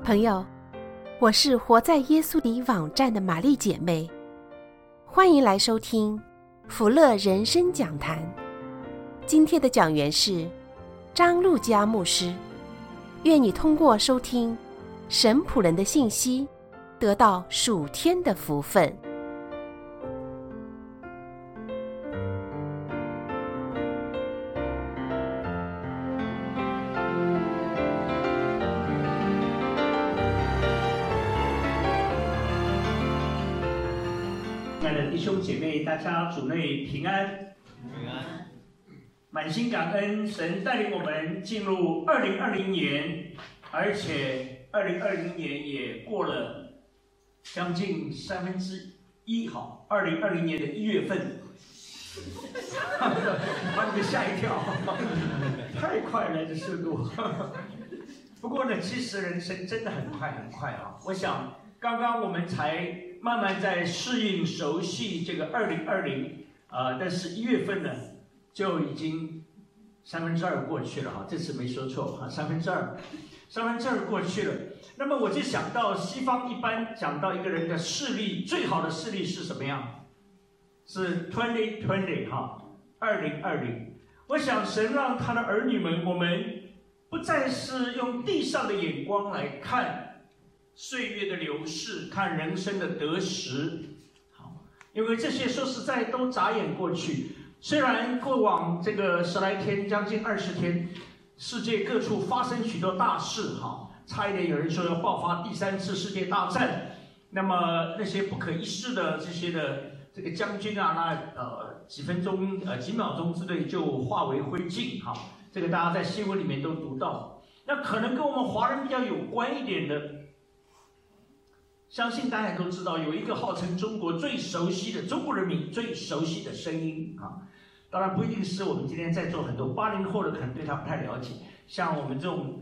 朋友，我是活在耶稣里网站的玛丽姐妹，欢迎来收听福乐人生讲坛。今天的讲员是张路嘉牧师。愿你通过收听神仆人的信息，得到属天的福分。 亲爱的弟兄姐妹，大家主内平安， 平安。 满心感恩，神带领我们进入2020年，而且2020年也过了将近1/3。好，2020年的1月份，把你们吓一跳，太快了这速度。不过呢，其实人生真的很快很快啊！我想刚刚我们才慢慢在适应熟悉这个2020，但是1月份呢就已经2/3过去了哈，这次没说错哈，2/3过去了。那么我就想到西方一般讲到一个人的视力，最好的视力是什么样？是2020哈，2020。我想神让他的儿女们，我们不再是用地上的眼光来看岁月的流逝，看人生的得失。好，因为这些说实在都眨眼过去。虽然过往这个10来天，将近20天，世界各处发生许多大事，哈，差一点有人说要爆发第3次世界大战。那么那些不可一世的这些的这个将军啊，那几分钟几秒钟之内就化为灰烬，哈，这个大家在新闻里面都读到。那可能跟我们华人比较有关一点的，相信大家都知道，有一个号称中国最熟悉的中国人民最熟悉的声音啊，当然不一定是我们今天在座很多80后的可能对他不太了解，像我们这种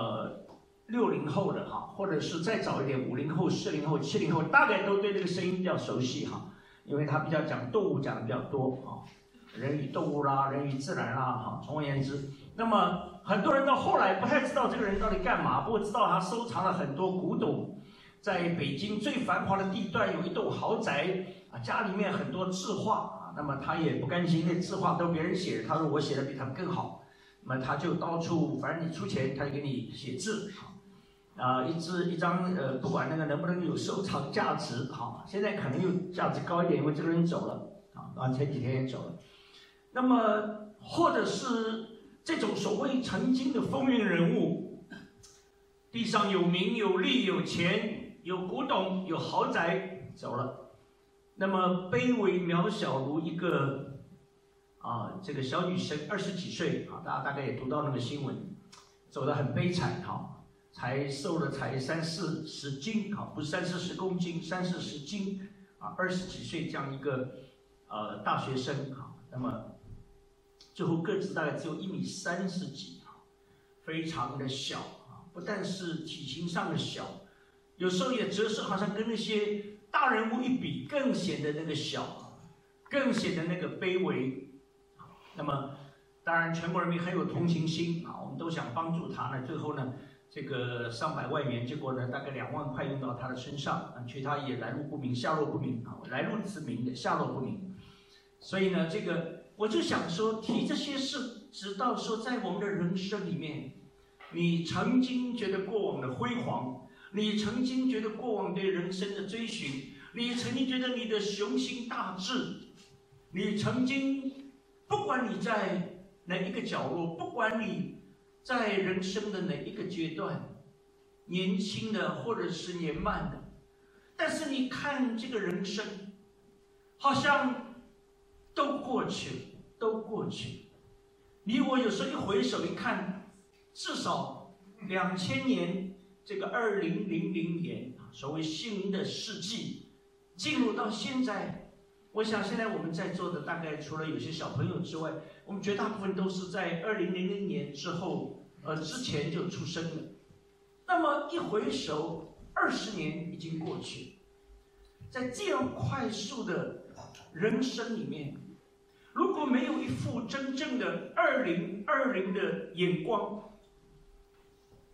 60后的哈，或者是再早一点50后、40后、70后，大概都对这个声音比较熟悉哈，因为他比较讲动物讲的比较多啊，人与动物啦，人与自然啦，哈，总而言之，那么很多人到后来不太知道这个人到底干嘛，不过知道他收藏了很多古董。在北京最繁华的地段有一栋豪宅啊，家里面很多字画啊，那么他也不甘心，那字画都别人写的，他说我写的比他们更好，那么他就到处，反正你出钱，他就给你写字啊，一张不管那个能不能有收藏价值，好，现在可能有价值高一点，因为这个人走了啊，前几天也走了。那么或者是这种所谓曾经的风云人物，地上有名有利有钱。有古董，有豪宅，走了。那么卑微渺小如一个这个小女生，20几岁啊，大家大概也读到那个新闻，走得很悲惨哈，瘦了才30-40斤哈，不是30-40公斤，30-40斤啊，20几岁这样一个大学生哈，那么最后个子大概只有1.30米几哈，非常的小啊，不但是体型上的小。有时候也折射，好像跟那些大人物一比，更显得那个小，更显得那个卑微。那么，当然全国人民很有同情心啊，我们都想帮助他呢。最后呢，这个上百万元，结果呢，大概2万块用到他的身上，却他也来路不明，下落不明啊，来路是明的，下落不明。所以呢，这个我就想说，提这些事，直到说在我们的人生里面，你曾经觉得过往的辉煌。你曾经觉得过往对人生的追寻，你曾经觉得你的雄心大志，你曾经不管你在哪一个角落，不管你在人生的哪一个阶段，年轻的或者是年迈的，但是你看这个人生，好像都过去了，都过去了。你我有时候一回首一看，至少2000年。这个2000年所谓新的世纪进入到现在，我想现在我们在座的大概除了有些小朋友之外，我们绝大部分都是在2000年之后之前就出生了。那么一回首，20年已经过去，在这样快速的人生里面，如果没有一副真正的2020的眼光，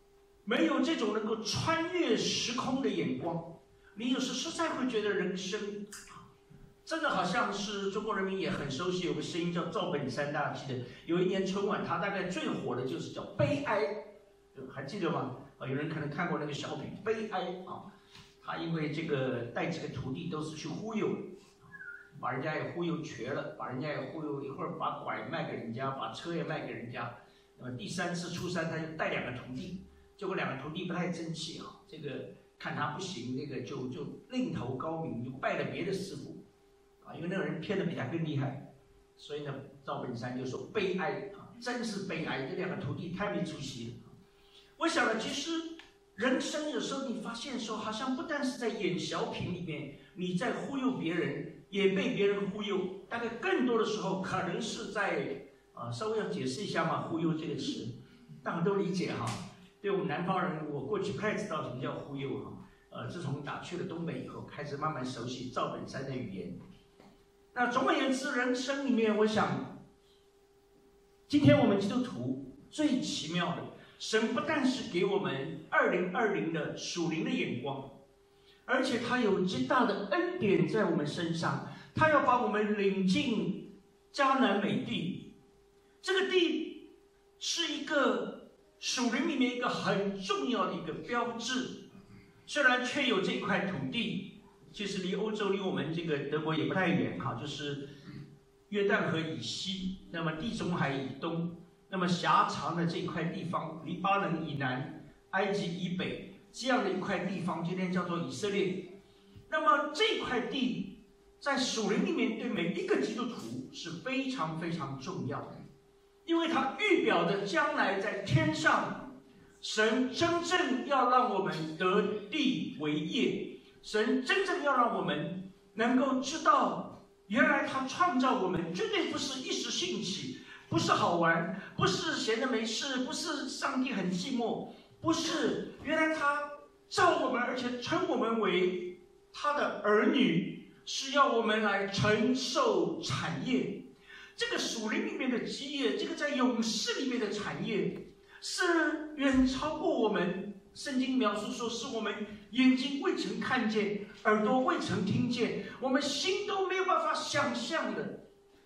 没有这种能够穿越时空的眼光，你有时实在会觉得人生真的好像是中国人民也很熟悉，有个声音叫赵本山，大家记得有一年春晚，他大概最火的就是叫悲哀，还记得吗？有人可能看过那个小品《悲哀》啊，他因为这个带几个徒弟都是去忽悠，把人家也忽悠瘸了，把人家也忽悠，一会儿把拐卖给人家，把车也卖给人家。那么第3次出山，他就带2个徒弟，结果2个徒弟不太争气啊，这个看他不行，那个就另投高明，就拜了别的师傅啊，因为那个人骗得比他更厉害，所以呢，赵本山就说悲哀啊，真是悲哀，这2个徒弟太没出息了。我想呢，其实人生有时候你发现说，好像不但是在演小品里面，你在忽悠别人，也被别人忽悠。大概更多的时候，可能是在稍微要解释一下嘛，忽悠这个词，大家都理解哈。对我们南方人，我过去不太知道什么叫忽悠哈。自从打去了东北以后，开始慢慢熟悉赵本山的语言。那总而言之，人生里面，我想，今天我们基督徒最奇妙的。神不但是给我们2020的属灵的眼光，而且他有极大的恩典在我们身上，他要把我们领进迦南美地。这个地是一个属灵里面一个很重要的一个标志，虽然却有这块土地，其实离欧洲离我们这个德国也不太远哈，就是约旦河以西，那么地中海以东。那么狭长的这块地方，黎巴嫩以南、埃及以北，这样的一块地方，今天叫做以色列。那么这块地在属灵里面对每一个基督徒是非常非常重要的，因为它预表着将来在天上，神真正要让我们得地为业，神真正要让我们能够知道，原来他创造我们绝对不是一时兴起。不是好玩，不是闲着没事，不是上帝很寂寞，不是，原来他造我们，而且称我们为他的儿女，是要我们来承受产业。这个属灵里面的基业，这个在勇士里面的产业，是远超过我们圣经描述说，是我们眼睛未曾看见，耳朵未曾听见，我们心都没有办法想象的。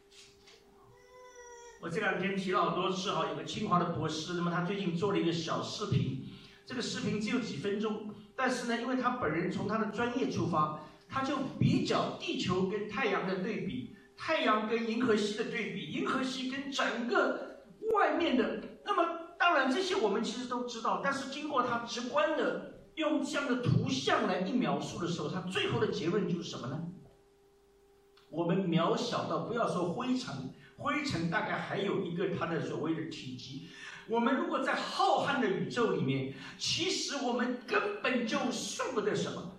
我这2天提了好多次有个清华的博士，那么他最近做了一个小视频，这个视频只有几分钟，但是呢，因为他本人从他的专业出发，他就比较地球跟太阳的对比，太阳跟银河系的对比，银河系跟整个外面的。那么当然这些我们其实都知道，但是经过他直观的用这样的图像来一描述的时候，他最后的结论就是什么呢？我们渺小到不要说灰尘，灰尘大概还有一个它的所谓的体积。我们如果在浩瀚的宇宙里面，其实我们根本就算不得什么。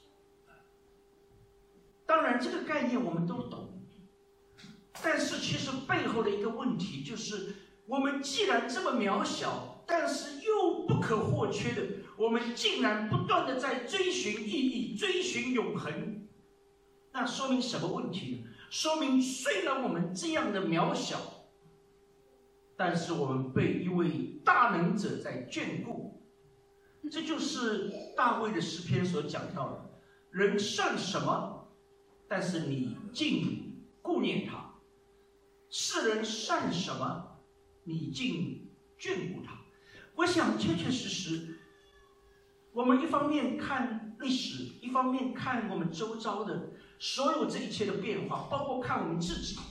当然这个概念我们都懂，但是其实背后的一个问题就是，我们既然这么渺小，但是又不可或缺的，我们竟然不断的在追寻意义，追寻永恒。那说明什么问题呢？说明虽然我们这样的渺小，但是我们被一位大能者在眷顾。这就是大卫的诗篇所讲到的，人算什么，但是你竟顾念他；世人算什么，你竟眷顾他。我想确确实实，我们一方面看历史，一方面看我们周遭的所有这一切的变化，包括看我们自己。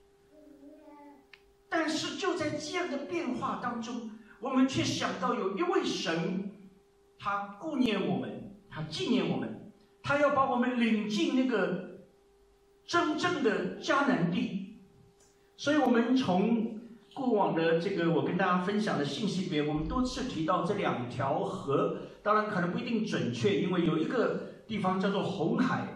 但是就在这样的变化当中，我们却想到有一位神，他顾念我们，他纪念我们，他要把我们领进那个真正的迦南地。所以我们从过往的这个我跟大家分享的信息里面，我们多次提到这2条河，当然可能不一定准确，因为有一个地方叫做红海。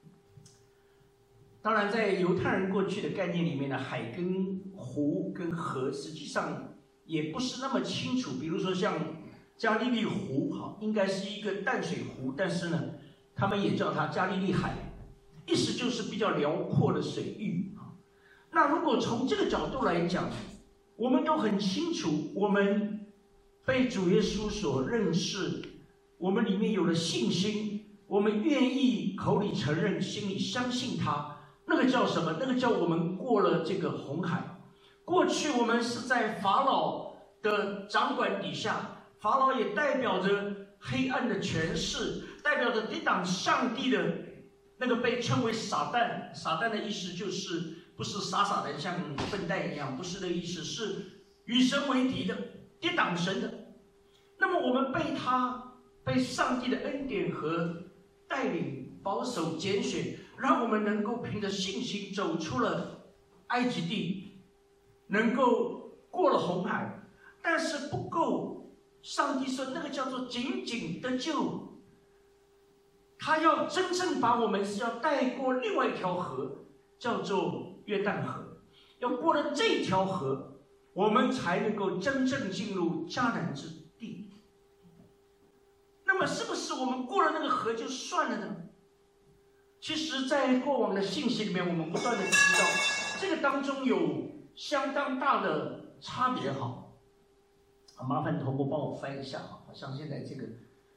当然在犹太人过去的概念里面呢，海跟湖跟河实际上也不是那么清楚。比如说像加利利湖应该是一个淡水湖，但是呢他们也叫它加利利海，意思就是比较辽阔的水域。那如果从这个角度来讲，我们都很清楚，我们被主耶稣所认识，我们里面有了信心，我们愿意口里承认，心里相信他，那个叫什么？那个叫我们过了这个红海。过去我们是在法老的掌管底下，法老也代表着黑暗的权势，代表着抵挡上帝的那个被称为撒旦。撒旦的意思就是不是傻傻的像笨蛋一样，不是的意思，是与神为敌的，抵挡神的。那么我们被上帝的恩典和带领、保守、拣选，让我们能够凭着信心走出了埃及地，能够过了红海。但是不够，上帝说那个叫做仅仅得救，他要真正把我们是要带过另外一条河，叫做约旦河。要过了这条河，我们才能够真正进入迦南之地。那么是不是我们过了那个河就算了呢？其实在过往的信息里面，我们不断的提到这个当中有相当大的差别。麻烦同步帮我翻一下，好像现在这个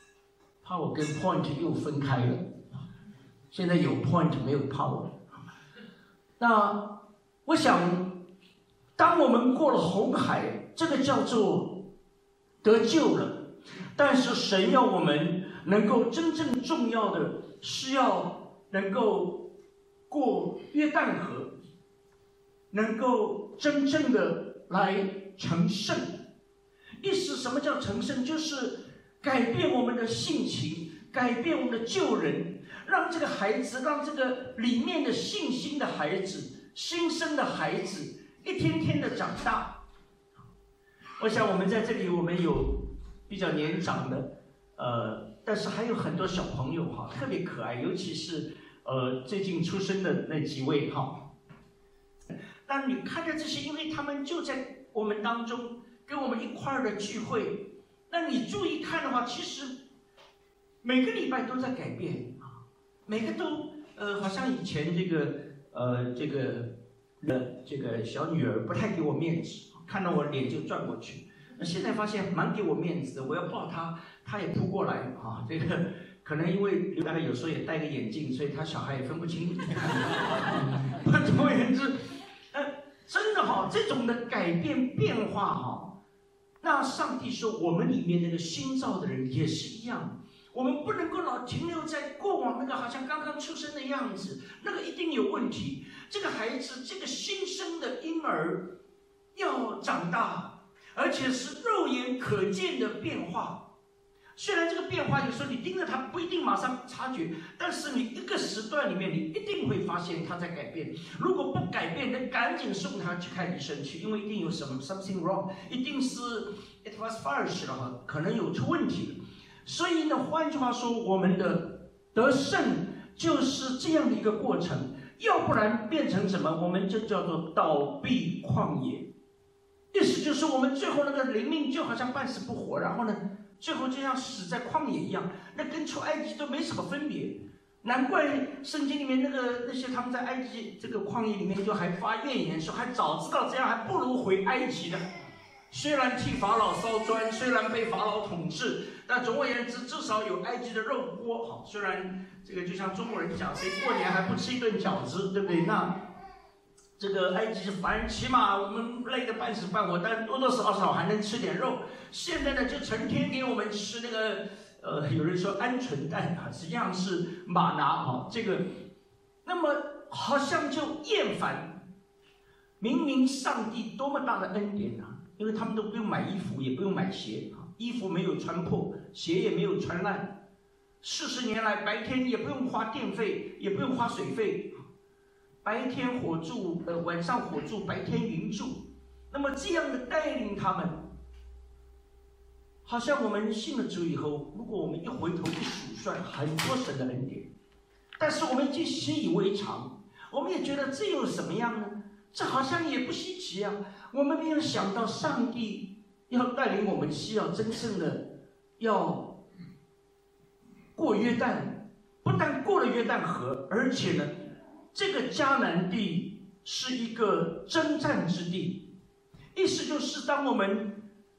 power 跟 point 又分开了，现在有 point 没有 power。那我想，当我们过了红海，这个叫做得救了。但是神要我们能够真正重要的是要能够过约旦河，能够真正的来成圣。意思什么叫成圣？就是改变我们的性情，改变我们的旧人，让这个孩子，让这个里面的信心的孩子，新生的孩子一天天的长大。我想我们在这里，我们有比较年长的，但是还有很多小朋友特别可爱，尤其是最近出生的那几位那你看着这些，因为他们就在我们当中，跟我们一块儿的聚会。那你注意看的话，其实每个礼拜都在改变每个都好像以前这个小女儿不太给我面子，看到我脸就转过去。现在发现蛮给我面子的，我要抱她，她也扑过来这个可能因为大概有时候也戴个眼镜，所以他小孩也分不清。总而言之，真的这种的改变变化那上帝说我们里面那个新造的人也是一样，我们不能够老停留在过往那个好像刚刚出生的样子，那个一定有问题。这个孩子，这个新生的婴儿要长大，而且是肉眼可见的变化。虽然这个变化有时候你盯着他不一定马上察觉，但是你一个时段里面你一定会发现他在改变。如果不改变，那赶紧送他去看医生去，因为一定有什么 something wrong， 一定是 it was false 了可能有出问题了。所以呢，换句话说，我们的得胜就是这样的一个过程，要不然变成什么？我们就叫做倒闭旷野。意思就是我们最后那个灵命就好像半死不活，然后呢，最后就像死在旷野一样，那跟出埃及都没什么分别。难怪圣经里面那些他们在埃及这个旷野里面就还发怨言，说还早知道这样，还不如回埃及呢。虽然替法老烧砖，虽然被法老统治，但总而言之，至少有埃及的肉锅。虽然这个就像中国人讲，谁过年还不吃一顿饺子，对不对？那这个埃及反正起码我们累得半死半活，但多多少少还能吃点肉。现在呢，就成天给我们吃那个有人说鹌鹑蛋实际上是玛拿这个，那么好像就厌烦。明明上帝多么大的恩典因为他们都不用买衣服，也不用买鞋衣服没有穿破，鞋也没有穿烂。40年来，白天也不用花电费，也不用花水费，白天火柱，晚上火柱，白天云柱。那么这样的带领他们，好像我们信了主以后，如果我们一回头一数算，很多神的恩典，但是我们已经习以为常，我们也觉得这有什么样呢？这好像也不稀奇我们没有想到上帝要带领我们是要真正的要过约旦，不但过了约旦河，而且呢，这个迦南地是一个征战之地。意思就是当我们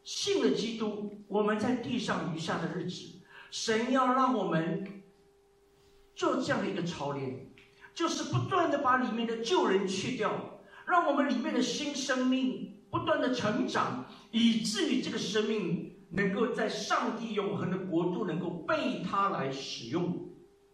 信了基督，我们在地上余下的日子，神要让我们做这样的一个操练，就是不断的把里面的旧人去掉，让我们里面的新生命不断的成长，以至于这个生命能够在上帝永恒的国度能够被他来使用。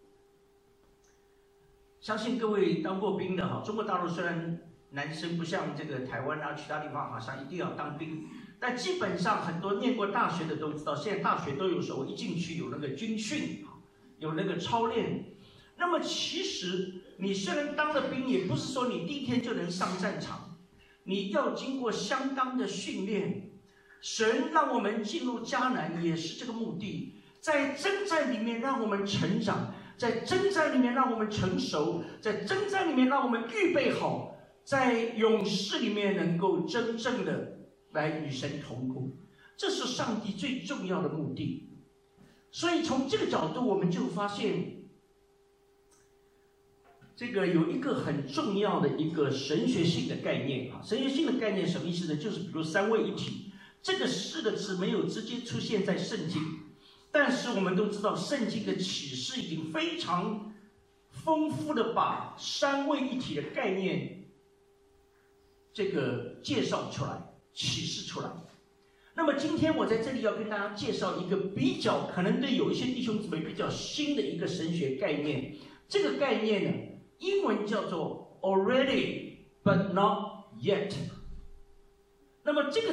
相信各位当过兵的哈，中国大陆虽然男生不像这个台湾啊，其他地方好像一定要当兵，但基本上很多念过大学的都知道，现在大学都有时候一进去有那个军训，有那个操练。那么其实你虽然当了兵，也不是说你第一天就能上战场，你要经过相当的训练。神让我们进入迦南也是这个目的，在征战里面让我们成长，在征战里面让我们成熟，在征战里面让我们预备好，在勇士里面能够真正的来与神同工，这是上帝最重要的目的。所以从这个角度，我们就发现这个有一个很重要的一个神学性的概念啊。神学性的概念什么意思呢？就是比如三位一体，这个4个字没有直接出现在圣经，但是我们都知道圣经的启示已经非常丰富的把三位一体的概念这个介绍出来，启示出来。那么今天我在这里要跟大家介绍一个比较可能对有一些弟兄姊妹比较新的一个神学概念。这个概念呢，英文叫做 already but not yet。那么这个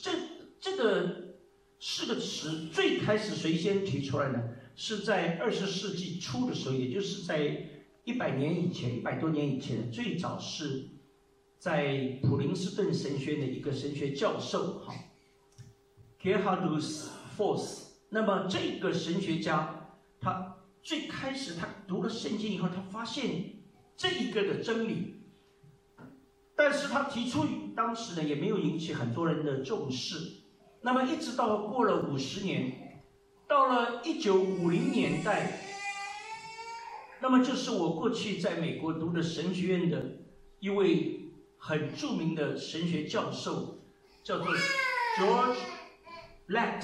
4个词最开始谁先提出来呢？是在20世纪初的时候，也就是在100年以前，100多年以前，最早是在普林斯顿神学院的一个神学教授Gerhardus Voss。那么这个神学家，他最开始他读了圣经以后，他发现这一个的真理，但是他提出当时呢也没有引起很多人的重视。那么一直到过了50年，到了1950年代，那么就是我过去在美国读的神学院的一位很著名的神学教授，叫做 George Lett。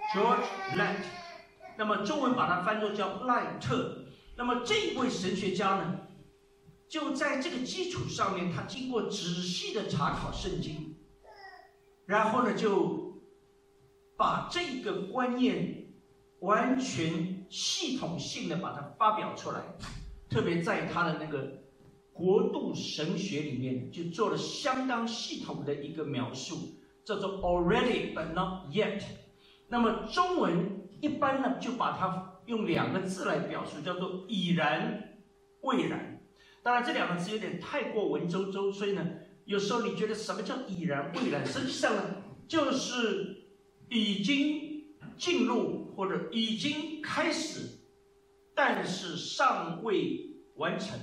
那么中文把它翻作叫赖特。那么这一位神学家呢，就在这个基础上面，他经过仔细的查考圣经，然后呢就把这个观念完全系统性的把它发表出来，特别在他的那个国度神学里面就做了相当系统的一个描述，叫做 already but not yet。 那么中文一般呢就把它用2个字来表述，叫做已然未然。当然这2个字有点太过文绉绉，所以呢有时候你觉得什么叫已然未然，实际上呢就是已经进入或者已经开始，但是尚未完成。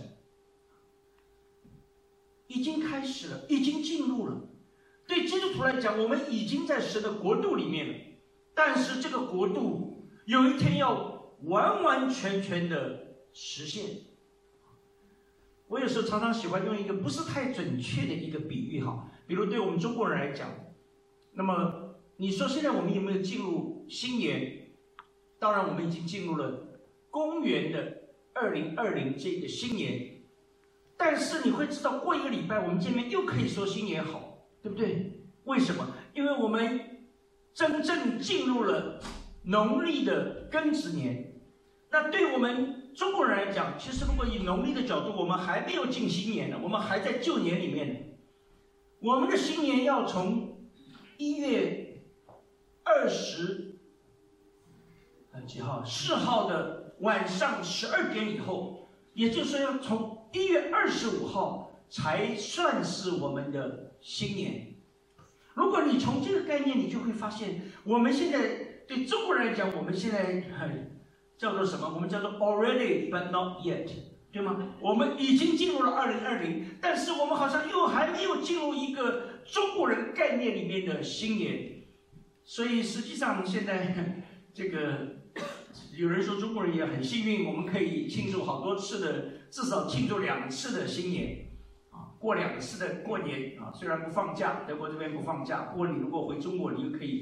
已经开始了，已经进入了。对基督徒来讲，我们已经在神的国度里面了，但是这个国度有一天要完完全全的实现。我有时候常常喜欢用一个不是太准确的一个比喻哈，比如对我们中国人来讲，那么你说现在我们有没有进入新年？当然我们已经进入了公元的2020这个新年，但是你会知道过1个礼拜我们见面又可以说新年好，对不对？为什么？因为我们真正进入了农历的庚子年。那对我们中国人来讲，其实如果以农历的角度，我们还没有进新年呢，我们还在旧年里面呢。我们的新年要从1月20几号？4号的晚上12点以后，也就是说要从1月25号才算是我们的新年。如果你从这个概念，你就会发现，我们现在对中国人来讲，我们现在叫做什么？我们叫做 already but not yet， 对吗？我们已经进入了2020，但是我们好像又还没有进入一个中国人概念里面的新年。所以实际上现在这个有人说中国人也很幸运，我们可以庆祝好多次的，至少庆祝2次的新年。过2次的过年啊，虽然不放假，德国这边不放假，不过你如果回中国，你就可以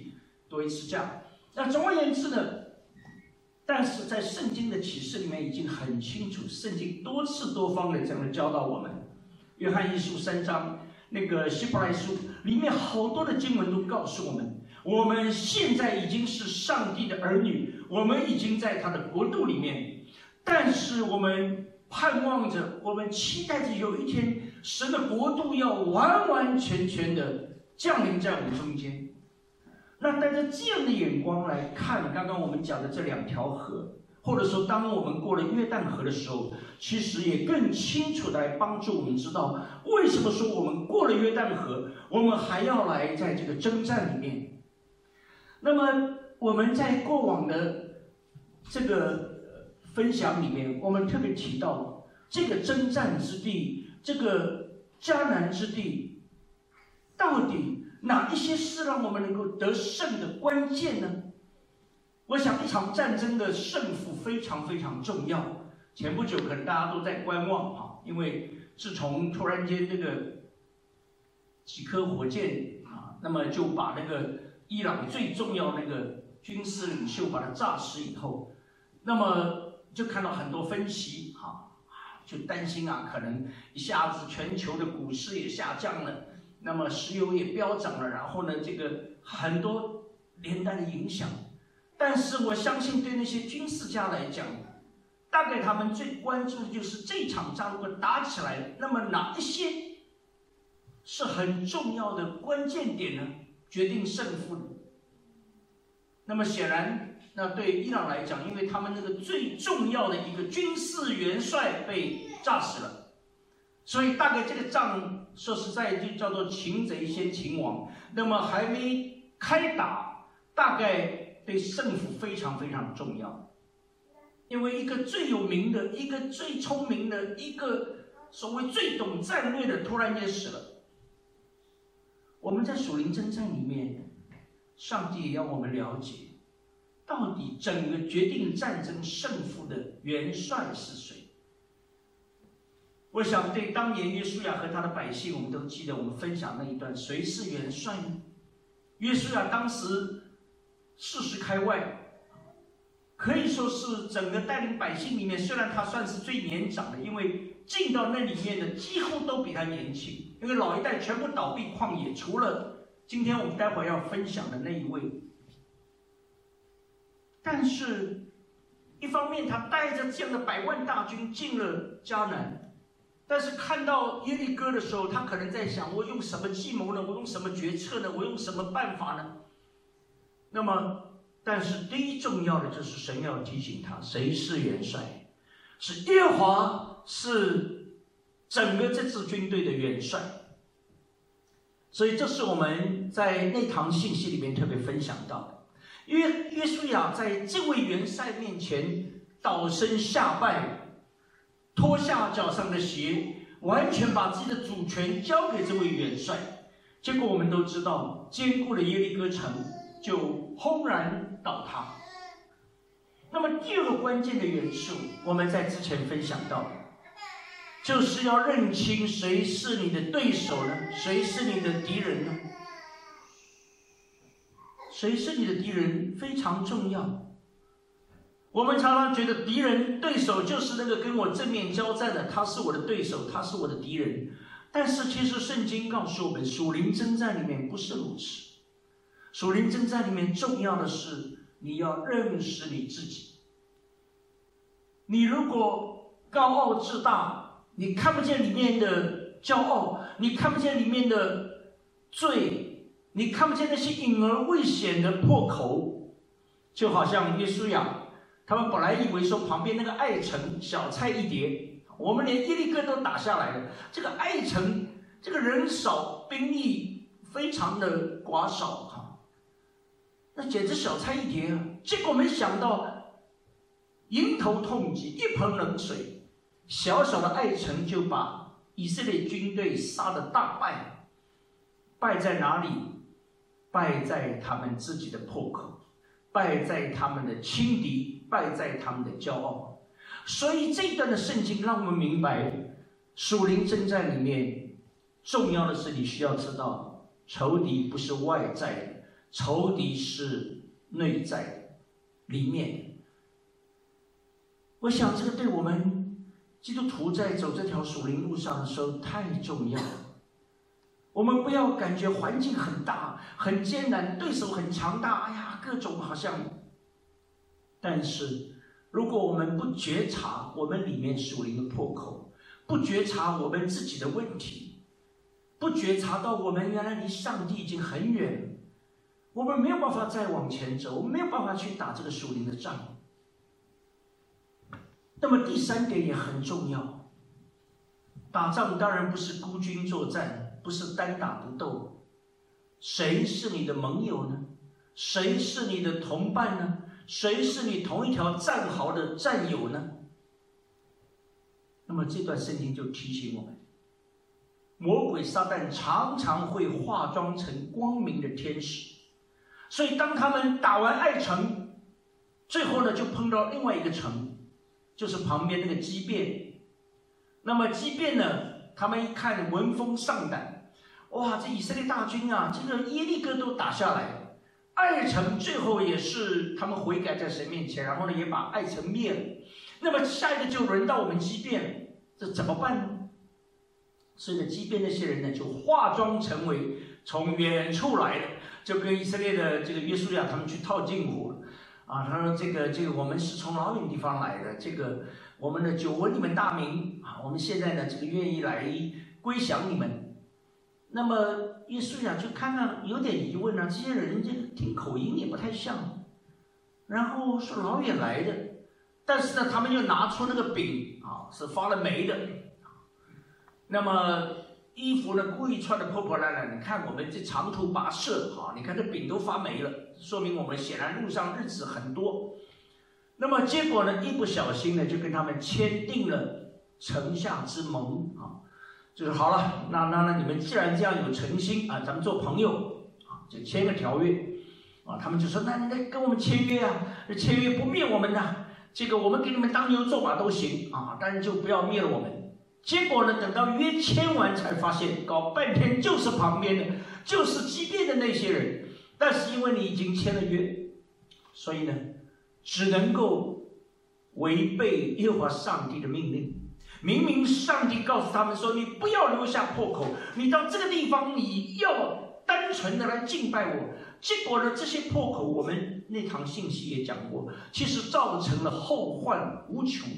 多一次这样。那总而言之呢，但是在圣经的启示里面已经很清楚，圣经多次多方的这样的教导我们。约翰一书3章，那个希伯来书里面好多的经文都告诉我们，我们现在已经是上帝的儿女，我们已经在他的国度里面，但是我们盼望着，我们期待着有一天神的国度要完完全全的降临在我们中间。那带着这样的眼光来看刚刚我们讲的这2条河，或者说当我们过了约旦河的时候，其实也更清楚的来帮助我们知道，为什么说我们过了约旦河，我们还要来在这个征战里面。那么我们在过往的这个分享里面，我们特别提到这个征战之地，这个迦南之地，到底哪一些是让我们能够得胜的关键呢？我想一场战争的胜负非常非常重要。前不久可能大家都在观望啊，因为自从突然间这个几颗火箭啊，那么就把那个伊朗最重要那个军事领袖把他炸死以后，那么就看到很多分析啊，就担心啊，可能一下子全球的股市也下降了，那么石油也飙涨了，然后呢，这个很多连带的影响。但是我相信对那些军事家来讲，大概他们最关注的就是这场仗如果打起来，那么哪一些是很重要的关键点呢？决定胜负的。那么显然，那对伊朗来讲，因为他们那个最重要的一个军事元帅被炸死了，所以大概这个仗说实在就叫做擒贼先擒王。那么还没开打，大概对胜负非常非常重要。因为一个最有名的、一个最聪明的、一个所谓最懂战略的，突然间死了。我们在属灵征战里面，上帝也要我们了解，到底整个决定战争胜负的元帅是谁。我想对当年约书亚和他的百姓，我们都记得我们分享那一段，谁是元帅呢？约书亚当时40开外，可以说是整个带领百姓里面，虽然他算是最年长的，因为进到那里面的几乎都比他年轻，因为老一代全部倒闭旷野，除了今天我们待会儿要分享的那一位。但是一方面他带着这样的100万大军进了迦南，但是看到耶利哥的时候，他可能在想，我用什么计谋呢？我用什么决策呢？我用什么办法呢？那么但是第一重要的就是神要提醒他，谁是元帅？是耶和华，是整个这支军队的元帅。所以这是我们在那堂信息里面特别分享到的。约书亚在这位元帅面前倒身下拜，脱下脚上的鞋，完全把自己的主权交给这位元帅。结果我们都知道，坚固的耶利哥城就轰然倒塌。那么第二个关键的元素，我们在之前分享到，就是要认清谁是你的对手呢？谁是你的敌人呢？谁是你的敌人非常重要。我们常常觉得敌人、对手就是那个跟我正面交战的，他是我的对手，他是我的敌人。但是其实圣经告诉我们，属灵征战里面不是如此。属灵征战里面重要的是，你要认识你自己。你如果高傲自大，你看不见里面的骄傲，你看不见里面的罪，你看不见那些隐而未显的破口，就好像约书亚，他们本来以为说旁边那个爱城小菜一碟，我们连耶利哥都打下来了，这个爱城这个人少，兵力非常的寡少哈，那简直小菜一碟啊！结果没想到迎头痛击，一盆冷水，小小的爱城就把以色列军队杀得大败。败在哪里？败在他们自己的破口，败在他们的轻敌，败在他们的骄傲。所以这一段的圣经让我们明白，属灵征战里面重要的是，你需要知道，仇敌不是外在的， 仇敌是内在里面。我想这个对我们基督徒在走这条属灵路上的时候太重要了。我们不要感觉环境很大、很艰难，对手很强大，哎呀，各种好像。但是，如果我们不觉察我们里面属灵的破口，不觉察我们自己的问题，不觉察到我们原来离上帝已经很远了，我们没有办法再往前走，我们没有办法去打这个属灵的仗。那么第三点也很重要，打仗当然不是孤军作战，不是单打独斗。谁是你的盟友呢？谁是你的同伴呢？谁是你同一条战壕的战友呢？那么这段圣经就提醒我们，魔鬼撒旦常常会化妆成光明的天使，所以当他们打完爱城，最后呢就碰到另外一个城，就是旁边那个基遍。那么基遍呢，他们一看闻风丧胆，哇，这以色列大军啊，这个耶利哥都打下来了。爱城最后也是他们悔改在神面前，然后呢也把爱城灭了。那么下一个就轮到我们基遍了，这怎么办呢？所以呢，基遍那些人呢就化妆成为从远处来的，就跟以色列的这个约书亚他们去套近乎了。啊，他说这个我们是从老远地方来的，这个我们的久闻你们大名啊，我们现在呢这个愿意来归降你们。那么约书亚就看看有点疑问啊，这些人这个听口音也不太像，然后是老远来的，但是呢他们又拿出那个饼啊，是发了霉的，那么衣服呢故意穿的破破烂烂，你看我们这长途跋涉啊，你看这饼都发霉了，说明我们显然路上日子很多。那么结果呢，一不小心呢就跟他们签订了城下之盟啊。就是好了，那你们既然这样有诚心啊，咱们做朋友啊，就签个条约啊。他们就说，那你来跟我们签约啊，签约不灭我们呢，这个我们给你们当牛做马都行啊，但是就不要灭了我们。结果呢，等到约签完才发现，搞半天就是旁边的，就是基遍的那些人。但是因为你已经签了约，所以呢，只能够违背耶和华上帝的命令。明明上帝告诉他们说，你不要留下破口，你到这个地方你要单纯的来敬拜我。结果呢，这些破口我们那堂信息也讲过，其实造成了后患无穷。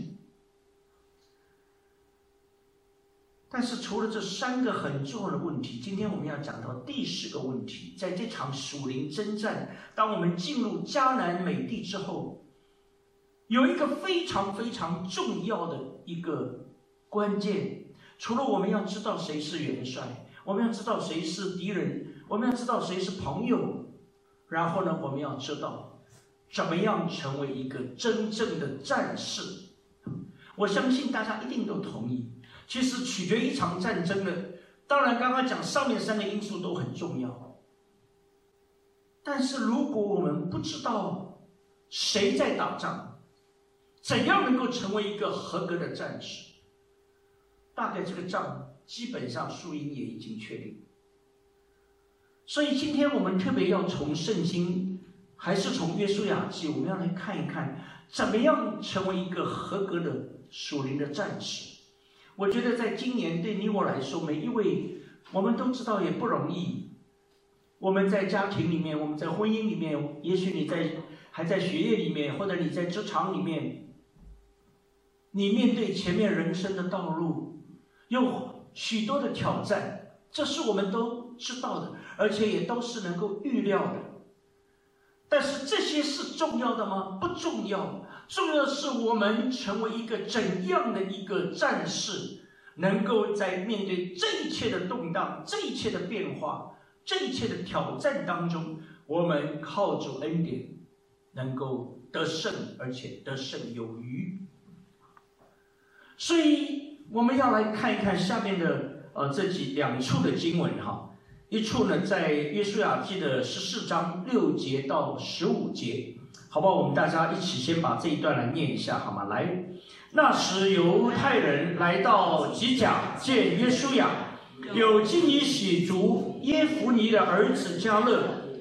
但是除了这三个很重要的问题，今天我们要讲到第4个问题。在这场属灵征战，当我们进入迦南美地之后，有一个非常非常重要的一个关键，除了我们要知道谁是元帅，我们要知道谁是敌人，我们要知道谁是朋友，然后呢，我们要知道怎么样成为一个真正的战士。我相信大家一定都同意，其实取决一场战争的，当然刚刚讲上面3个因素都很重要，但是如果我们不知道谁在打仗，怎样能够成为一个合格的战士，大概这个仗基本上输赢也已经确定。所以今天我们特别要从圣经还是从约书亚记，我们要来看一看怎么样成为一个合格的属灵的战士。我觉得在今年对你我来说，每一位我们都知道也不容易。我们在家庭里面，我们在婚姻里面，也许你还在学业里面，或者你在职场里面，你面对前面人生的道路有许多的挑战，这是我们都知道的，而且也都是能够预料的。但是这些是重要的吗？不重要，重要的是我们成为一个怎样的一个战士，能够在面对这一切的动荡、这一切的变化、这一切的挑战当中，我们靠主恩典能够得胜，而且得胜有余。所以我们要来看一看下面的这2处的经文哈。一处呢，在约书亚记的14章6节到15节，好不好？我们大家一起先把这一段来念一下，好吗？来，那时犹太人来到吉甲见约书亚，有基尼喜族耶孚尼的儿子迦勒，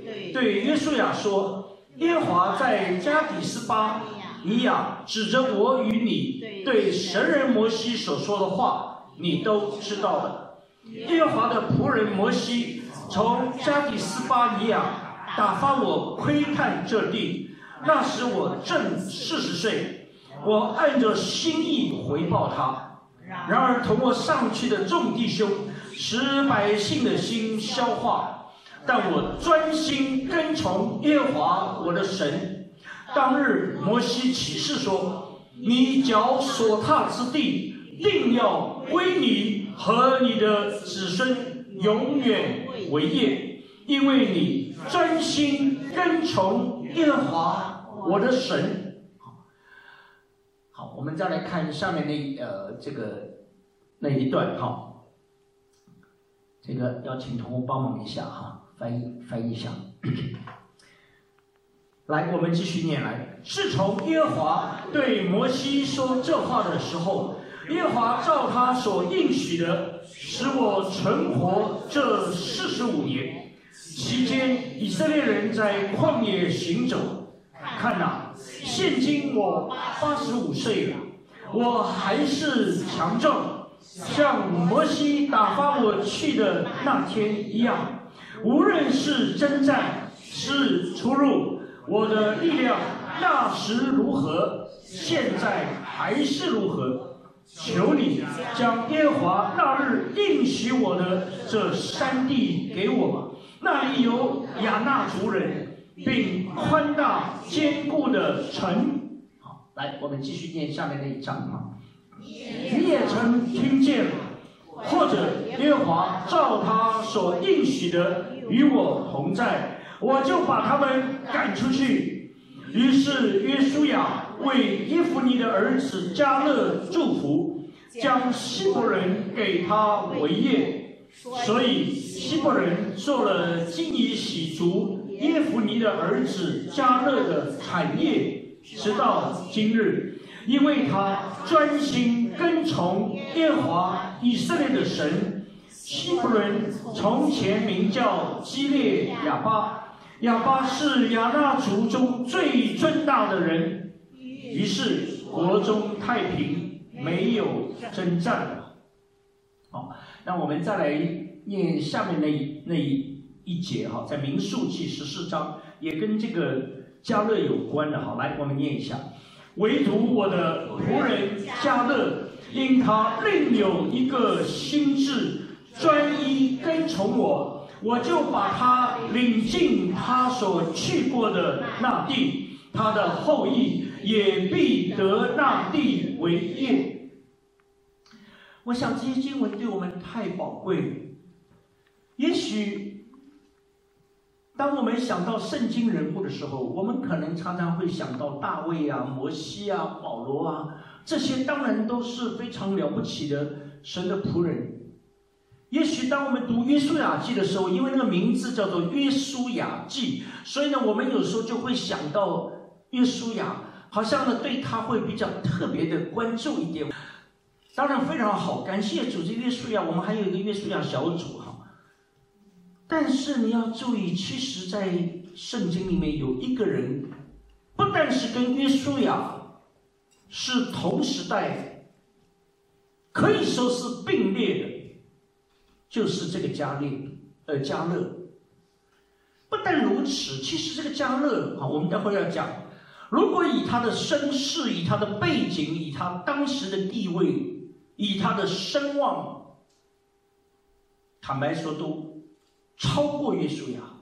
对约书亚说：“耶和华在加底斯巴尼亚指着我与你对神人摩西所说的话，你都知道的。耶和华的仆人摩西从加底斯巴尼亚打发我窥探这地，那时我正40岁，我按着心意回报他。然而同我上去的众弟兄使百姓的心消化，但我专心跟从耶和华我的神。当日摩西起誓说：你脚所踏之地，定要归你和你的子孙永远为业，因为你专心跟从耶和华我的神。”好，我们再来看下面那一段哈，这个要请同工帮忙一下哈，翻译一下。来，我们继续念来。自从耶和华对摩西说这话的时候，耶和华照他所应许的，使我存活这45年。期间，以色列人在旷野行走。看哪，现今我85岁了，我还是强壮，像摩西打发我去的那天一样。无论是征战，是出入，我的力量那时如何，现在还是如何。求你将耶和华那日应许我的这山地给我吧，那里有亚衲族人，并宽大坚固的城。好，来，我们继续念下面那一章啊。你也曾听见，或者耶和华照他所应许的与我同在，我就把他们赶出去。于是约书亚为耶孚尼的儿子迦勒祝福，将希伯人给他为业，所以希伯人做了今以喜族耶孚尼的儿子迦勒的产业，直到今日，因为他专心跟从耶和华以色列的神。希伯人从前名叫基列亚巴，亚巴是亚衲族中最尊大的人，于是国中太平，没有征战了。好，那我们再来念下面那一节哈，在民数记14章，也跟这个迦勒有关的。好，来我们念一下。唯独我的仆人迦勒，因他另有一个心志，专一跟从我，我就把他领进他所去过的那地，他的后裔也必得那地为业。我想这些经文对我们太宝贵了。也许当我们想到圣经人物的时候，我们可能常常会想到大卫啊、摩西啊、保罗啊，这些当然都是非常了不起的神的仆人。也许当我们读约书亚记的时候，因为那个名字叫做约书亚记，所以呢，我们有时候就会想到约书亚，好像呢对他会比较特别的关注一点。当然非常好，感谢主，这约书亚，我们还有一个约书亚小组哈。但是你要注意，其实在圣经里面有一个人，不但是跟约书亚是同时代，可以说是并列的，就是这个迦勒。不但如此，其实这个迦勒啊，我们待会儿要讲，如果以他的身世、以他的背景、以他当时的地位、以他的声望，坦白说都超过约书亚。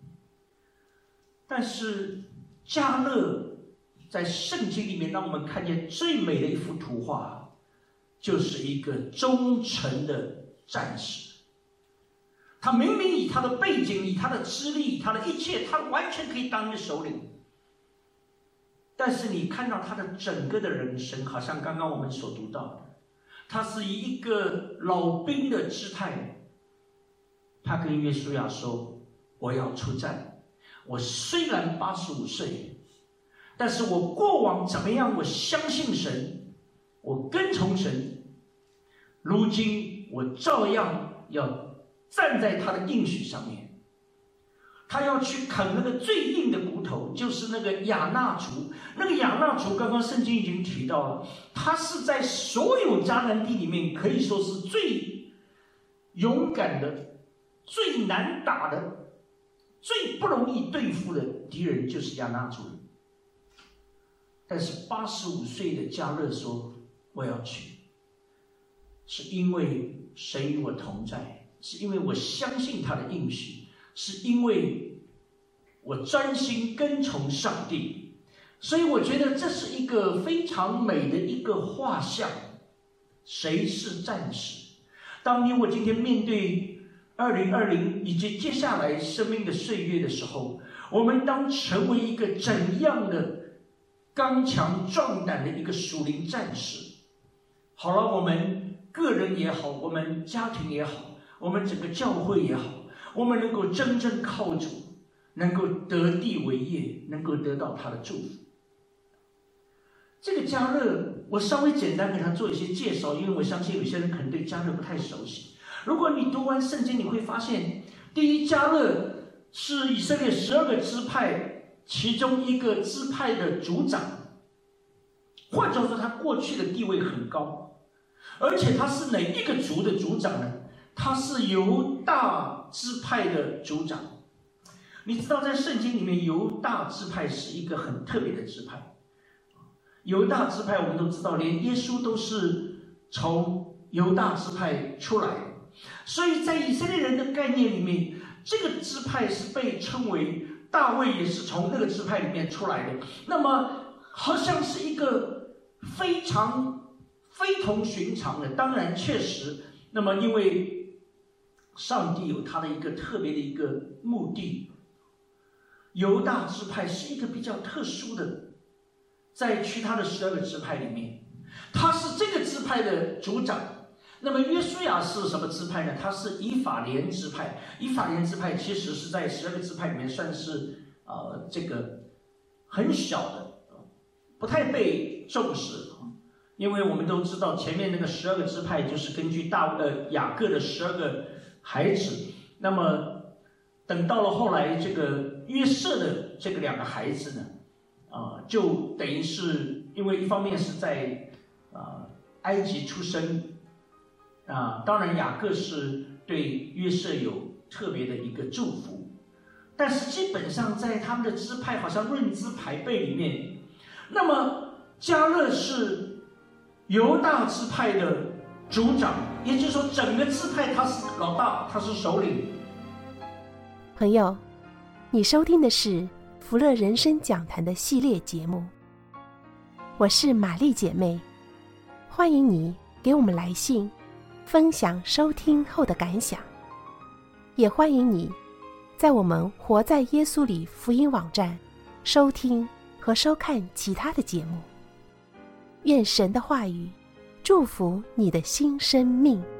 但是迦勒在圣经里面让我们看见最美的一幅图画，就是一个忠诚的战士。他明明以他的背景、以他的资历、以他的一切，他完全可以当一个首领。但是你看到他的整个的人生，好像刚刚我们所读到的，他是以一个老兵的姿态，他跟约书亚说：“我要出战。我虽然85岁，但是我过往怎么样？我相信神，我跟从神。如今我照样要站在他的应许上面。 他要去啃那个最硬的骨头，就是那个亚纳族。那个亚纳族，刚刚圣经已经提到了，他是在所有迦南地里面可以说是最勇敢的、最难打的、最不容易对付的敌人，就是亚纳族人。但是85岁的迦勒说：“我要去，是因为神与我同在，是因为我相信他的应许。”是因为我专心跟从上帝，所以我觉得这是一个非常美的一个画像。谁是战士？当你我今天面对2020以及接下来生命的岁月的时候，我们当成为一个怎样的刚强壮胆的一个属灵战士？好了，我们个人也好，我们家庭也好，我们整个教会也好，我们能够真正靠主，能够得地为业，能够得到他的祝福。这个迦勒，我稍微简单给他做一些介绍，因为我相信有些人可能对迦勒不太熟悉。如果你读完圣经，你会发现，第一，迦勒是以色列12个支派其中一个支派的族长，换句话说，他过去的地位很高，而且他是哪一个族的族长呢？他是犹大支派的族长。你知道在圣经里面，犹大支派是一个很特别的支派。犹大支派我们都知道，连耶稣都是从犹大支派出来的。所以在以色列人的概念里面，这个支派是被称为大卫也是从那个支派里面出来的。那么好像是一个非常非同寻常的，当然确实，那么因为上帝有他的一个特别的一个目的。犹大支派是一个比较特殊的，在其他的12个支派里面，他是这个支派的族长。那么约书亚是什么支派呢？他是以法莲支派。以法莲支派其实是在12个支派里面算是这个很小的，不太被重视。因为我们都知道前面那个12个支派就是根据雅各的12个孩子，那么等到了后来这个约瑟的这个2个孩子呢，就等于是因为一方面是在埃及出生，当然雅各是对约瑟有特别的一个祝福，但是基本上在他们的支派好像论资排辈里面，那么迦勒是犹大支派的族长，也就是说整个支派他是老大，他是首领。 朋友，你收听的是福乐人生讲坛的系列节目，我是玛丽姐妹，欢迎你给我们来信分享收听后的感想，也欢迎你在我们活在耶稣里福音网站收听和收看其他的节目。愿神的话语祝福你的新生命。